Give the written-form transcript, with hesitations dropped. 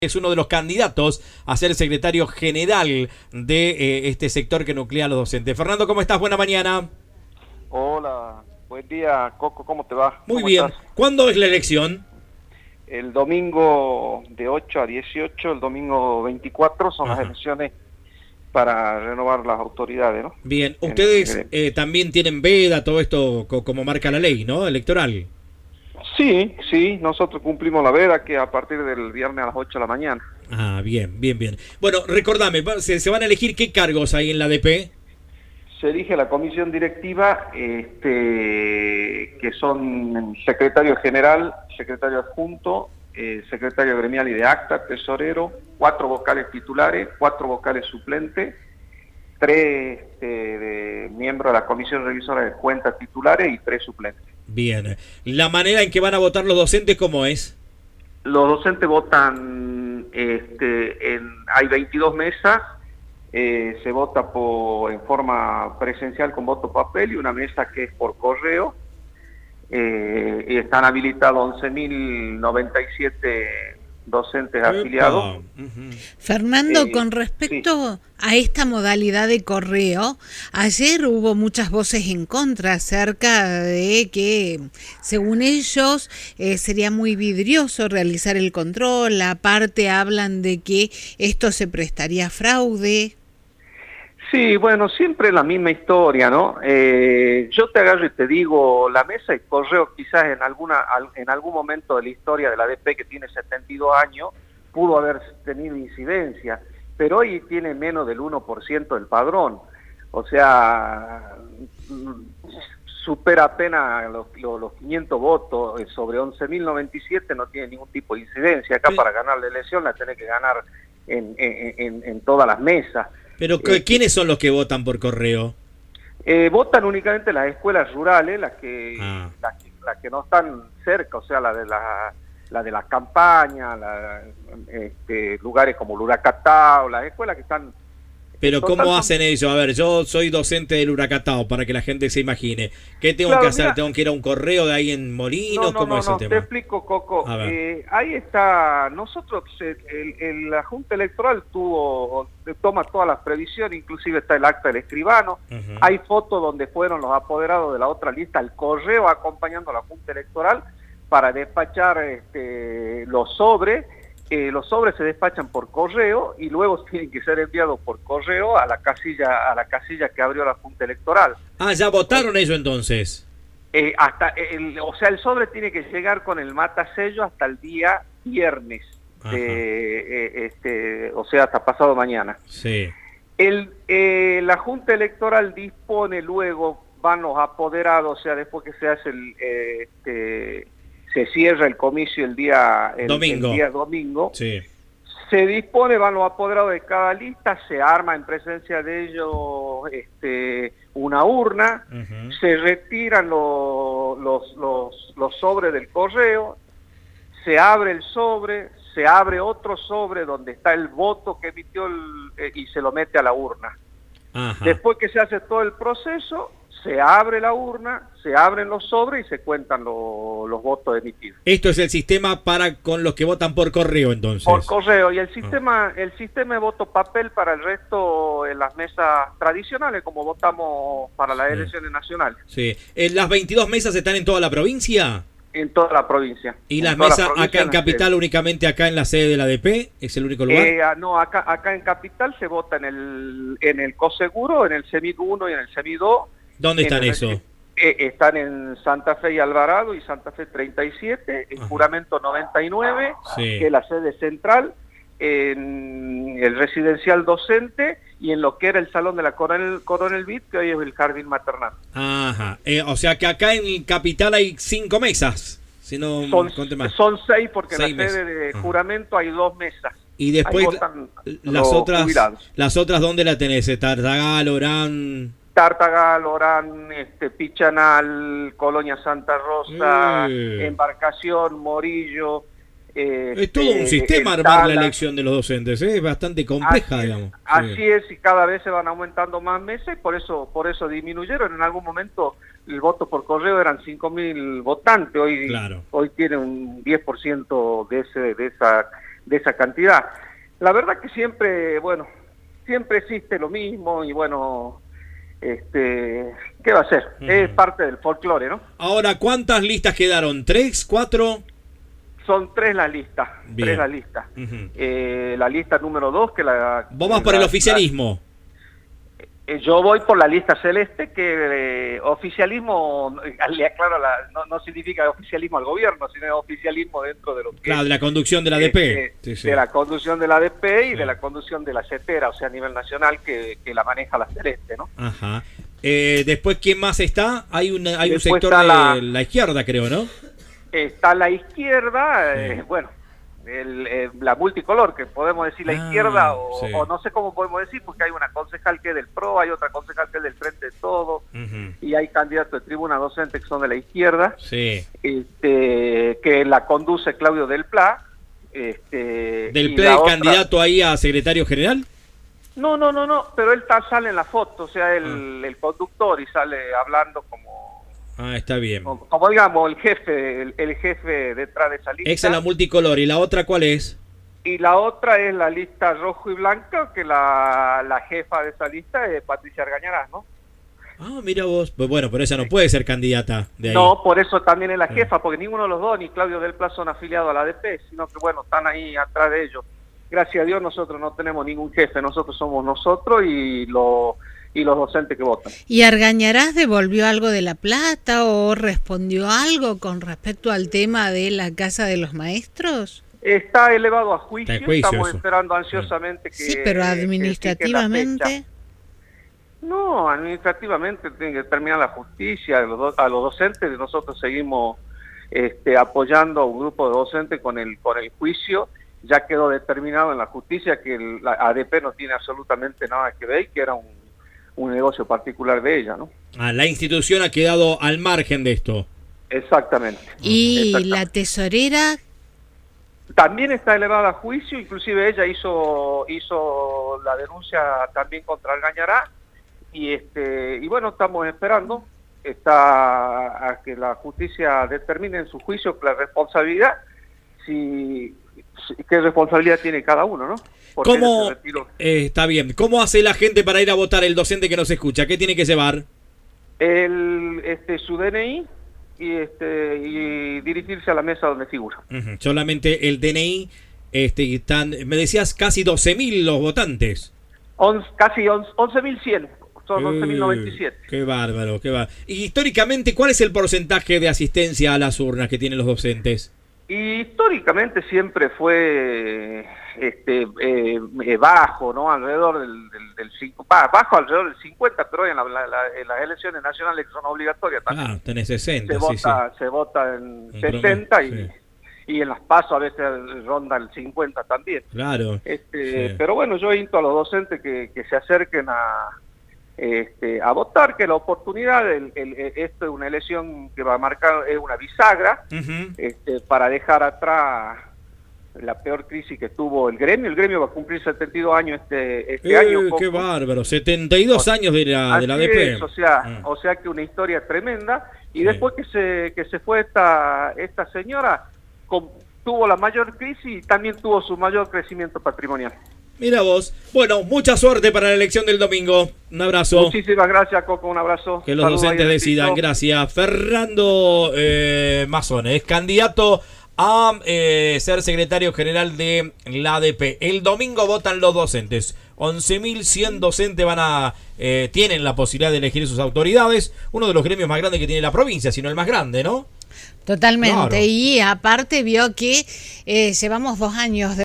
Es uno de los candidatos a ser secretario general de este sector que nuclea a los docentes. Fernando, ¿cómo estás? Buena mañana. Hola, buen día, Coco, ¿cómo te va? Muy ¿Cómo bien. estás? ¿Cuándo es la elección? El domingo de 8 a 18, el domingo 24 son las Ajá. elecciones para renovar las autoridades, ¿no? Bien. En el Ustedes gremio. también tienen veda, todo esto como marca la ley, ¿no? Electoral. Sí, sí, nosotros cumplimos la veda que a partir del viernes a las 8 de la mañana. Ah, bien, bien, bien. Bueno, recordame, ¿se van a elegir qué cargos hay en la ADP? Se elige la comisión directiva, que son secretario general, secretario adjunto, secretario gremial y de acta, tesorero, 4 vocales titulares, 4 vocales suplentes, 3 de miembros de la comisión revisora de cuentas titulares y 3 suplentes. Bien. ¿La manera en que van a votar los docentes cómo es? Los docentes votan, hay 22 mesas. Se vota en forma presencial con voto papel y una mesa que es por correo. Y están habilitados 11.097 docentes afiliados. Ujú. Fernando, con Sí. respecto a esta modalidad de correo, ayer hubo muchas voces en contra acerca de que, según ellos, sería muy vidrioso realizar el control. Aparte, hablan de que esto se prestaría a fraude. Sí, bueno, siempre la misma historia, ¿no? Yo te agarro y te digo, la mesa de correo quizás en algún momento de la historia de la ADP, que tiene 72 años, pudo haber tenido incidencia, pero hoy tiene menos del 1% del padrón. O sea, supera apenas los 500 votos sobre 11.097, no tiene ningún tipo de incidencia. Acá para ganar la elección la tenés que ganar en todas las mesas. Pero ¿quiénes son los que votan por correo? Votan únicamente las escuelas rurales, las que Ah. las que no están cerca, o sea, la de la campaña, lugares como Luracatao, las escuelas que están... Pero total, ¿cómo hacen ellos? A ver, yo soy docente del Huracatao, para que la gente se imagine. ¿Qué tengo Claro, que hacer? mira, ¿Tengo que ir a un correo de ahí en Molinos? ¿Cómo es el te tema? explico, Coco. A ver. Ahí está, nosotros, la Junta Electoral toma todas las previsiones, inclusive está el acta del escribano. Ujú. Hay fotos donde fueron los apoderados de la otra lista al correo acompañando a la Junta Electoral para despachar los sobres. Los sobres se despachan por correo y luego tienen que ser enviados por correo a la casilla que abrió la Junta Electoral. Ah, ¿ya votaron ellos entonces? O sea, el sobre tiene que llegar con el matasello hasta el día viernes, o sea, hasta pasado mañana. Sí. La Junta Electoral dispone luego, van los apoderados, o sea, después que se hace se cierra el comicio el día domingo. Sí. Se dispone, van los apoderados de cada lista, se arma en presencia de ellos una urna, Ujú. se retiran los sobres del correo, se abre el sobre, se abre otro sobre donde está el voto que emitió y se lo mete a la urna. Ajá. Después que se hace todo el proceso, se abre la urna, se abren los sobres y se cuentan los votos emitidos. Esto es el sistema con los que votan por correo entonces. Por correo, y el sistema de voto papel para el resto en las mesas tradicionales, como votamos para las elecciones nacionales. Sí. ¿Las 22 mesas están en toda la provincia? En toda la provincia. ¿Y las mesas acá en Capital, únicamente acá en la sede de la ADP? ¿Es el único lugar? No, acá en Capital se vota en el COSEGURO, en el CEMID 1 y en el CEMID 2. ¿Dónde están esos? Están en Santa Fe y Alvarado y Santa Fe 37, en Juramento 99, Sí. que es la sede central, en el residencial docente y en lo que era el salón de la Coronel Vid, que hoy es el jardín maternal. Ajá. O sea que acá en Capital hay 5 mesas. Si no conté más. Son 6 porque en 6 la sede de Juramento hay 2 mesas. Y después Ahí votan las los jubilados. otras, ¿dónde la tenés? Tartagal, Orán. Tartagal, Orán, Pichanal, Colonia Santa Rosa, Embarcación, Morillo. Es todo un sistema armar la elección de los docentes, es bastante compleja, digamos. Así es, y cada vez se van aumentando más meses, por eso disminuyeron. En algún momento el voto por correo eran 5.000 votantes, hoy tiene un 10% de de esa cantidad. La verdad que siempre, bueno, siempre existe lo mismo y bueno, ¿qué va a ser? Es parte del folclore, ¿no? Ahora, ¿cuántas listas quedaron? ¿3, 4? Son 3 las listas. Bien. 3 las listas. La lista número 2, que la... Vos vas por el oficialismo. Yo voy por la lista celeste, que oficialismo, le aclaro, no significa oficialismo al gobierno, sino oficialismo dentro de lo que... Claro, de la conducción de la ADP. Sí, sí. De la conducción de la ADP y de la conducción de la CETERA, o sea, a nivel nacional, que la maneja la celeste, ¿no? Ajá. Después, ¿quién más está? Hay un sector de la izquierda, creo, ¿no? Está la izquierda, bueno, la multicolor, que podemos decir la izquierda, o no sé cómo podemos decir, porque hay una concejal que es del PRO, hay otra concejal que es del Frente de Todo, y hay candidatos de tribuna docente que son de la izquierda, que la conduce Claudio Del Pla. ¿Del Pla el candidato ahí a secretario general? No, pero él sale en la foto, o sea, el conductor, y sale hablando como... Ah, está bien. Como digamos, el jefe detrás de esa lista. Esa es la multicolor. ¿Y la otra cuál es? Y la otra es la lista rojo y blanca, que la jefa de esa lista es Patricia Argañarás, ¿no? Ah, mira vos. Pues bueno, pero esa no puede ser candidata de ahí. No, por eso también es la jefa, porque ninguno de los dos, ni Claudio Del Pla, son afiliados a la ADP, sino que bueno, están ahí atrás de ellos. Gracias a Dios nosotros no tenemos ningún jefe, nosotros somos nosotros y los docentes que votan. ¿Y Argañarás devolvió algo de la plata o respondió algo con respecto al tema de la Casa de los Maestros? Está elevado a juicio, estamos eso. Esperando ansiosamente que... Sí, pero administrativamente... No, administrativamente tiene que terminar la justicia, a los docentes. Nosotros seguimos apoyando a un grupo de docentes con el juicio. Ya quedó determinado en la justicia que la ADP no tiene absolutamente nada que ver, que era un negocio particular de ella, ¿no? Ah, la institución ha quedado al margen de esto. Exactamente. ¿Y la tesorera? También está elevada a juicio, inclusive ella hizo la denuncia también contra Argañarás, y bueno, estamos esperando a que la justicia determine en su juicio la responsabilidad, qué responsabilidad tiene cada uno, ¿no? Porque ¿Cómo, está bien, ¿cómo hace la gente para ir a votar, el docente que nos escucha? ¿Qué tiene que llevar? Su DNI y dirigirse a la mesa donde figura. Solamente el DNI, me decías casi 12.000 los votantes. Casi 11.100. Son 11.097. Qué bárbaro, qué bárbaro. Y históricamente, ¿cuál es el porcentaje de asistencia a las urnas que tienen los docentes? Y históricamente siempre fue bajo, ¿no? Alrededor del 5, bajo alrededor del 50, pero en las elecciones nacionales que son obligatorias también. Ah, tenés 60, se vota en 70 y en las PASO a veces ronda el 50 también. Claro. Pero bueno, yo insto a los docentes que se acerquen a votar, que la oportunidad, esto es una elección que va a marcar, es una bisagra, para dejar atrás la peor crisis que tuvo el gremio va a cumplir 72 años este año. ¡Qué bárbaro! 72 años de la ADP. O sea que una historia tremenda, y después que se fue esta señora, tuvo la mayor crisis y también tuvo su mayor crecimiento patrimonial. Mira vos. Bueno, mucha suerte para la elección del domingo. Un abrazo. Muchísimas gracias, Coco. Un abrazo. Que los docentes decidan. Gracias. Fernando Mazzone es candidato a ser secretario general de la ADP. El domingo votan los docentes. 11.100 docentes tienen la posibilidad de elegir sus autoridades. Uno de los gremios más grandes que tiene la provincia, sino el más grande, ¿no? Totalmente. Claro. Y aparte vio que llevamos 2 años de